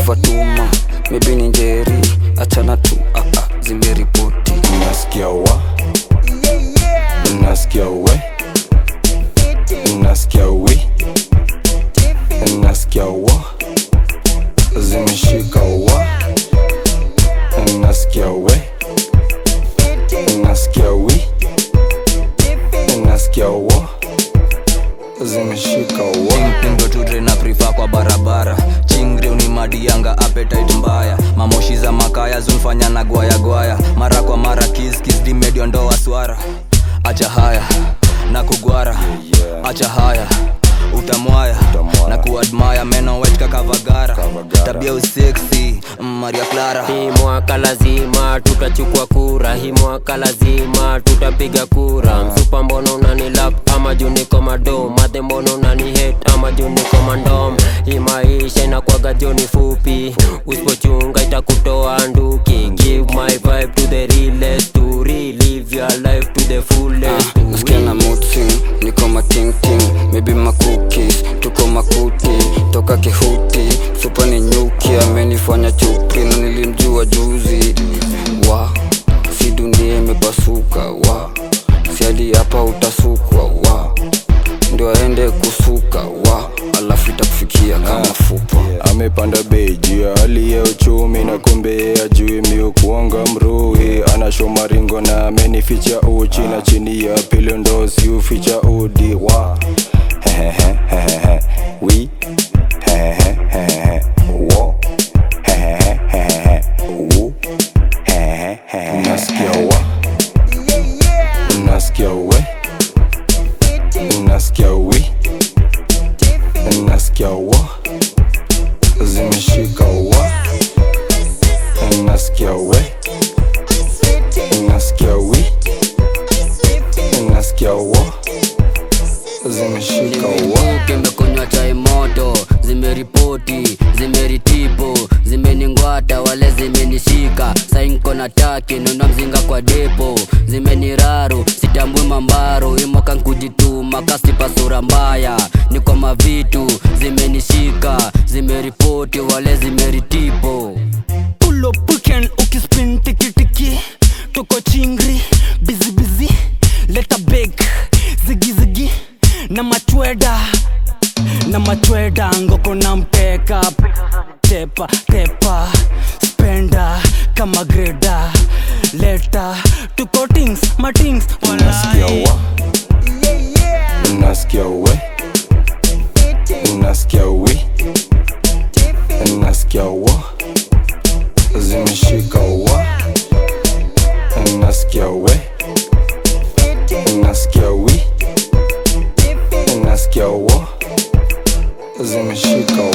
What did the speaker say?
Fatuma, maybe ni Njeri, achana tu, zimeripoti. Unasikia wa? Unasikia we? Unasikia we? Unasikia wa? Zimeshika wa? Unasikia we? Unasikia we? Unasikia wa? Zimeshika wa? Pindo tudre na prefer kwa barabara. Chingri unimadi yanga appetite mbaya. Mamoshi za makaya zunfanya na gwaya gwaya. Mara kwa mara kiss di medio ndoa swara. Acha haya na kugwara, acha haya utamwaya na kuadmire. Meno wet kakavagara, tabia usexy Maria Clara. Hii mwaka lazima tutachukua kura, hii mwaka lazima tutapiga kura. Msupa mbono unanilap ama juu niko madom, madhe mbono unanihate ama juu niko mandom. Hii maisha inakuwaga joni fupi, usipochunga itakutoa nduki. Give my vibe to the realest, to relive your life to the fullest. Nasikia na mood swing, niko mating ting, maybe makukis, tuko makuti, toka kihuti. Supa ni nyuki, amenifanya chupi na nilimjua juzi. Wa, si dunia imepasuka, wa, si hadi hapa utasukwa, wa, ndio aende kusuka, wa, alafu itakufikia kama fupa. Amepanda beji ya hali ya uchumi na kumbe ajui miu kuanga mruhi. Anashoma ringo na amenificha uchi na chini ya pili ndo si uficha udi. Wa we wo unasikia wa? Unasikia we? Unasikia we? Unasikia wa? Zimeshika wa? Unasikia we? Unasikia we? Unasikia wa? Zimeshika wa? Kimekunywa chai moto, zimeripoti, zimeritipo, zimeningwata wale zimenishika. Sainko na taki, nuna mzinga kwa depo, zimeniraru, sitambui mambaro. Imoka nkujituma, kasipa sura mbaya, niko mavitu, zimenishika, zimeripoti wale zimeritipo. Pull up weekend, ukispin tiki tiki, tuko chingri, busy busy, leta bake, zigi zigi, na machweda ngoko na mpeka. Tepa tepa spenda kama greda, leta tuko things matings. Unasikia wa? Unasikia we? Unasikia we? Unasikia wa? Zimeshika wa? Unasikia we? Unasikia we? Unasikia wa? Zimeshika wa?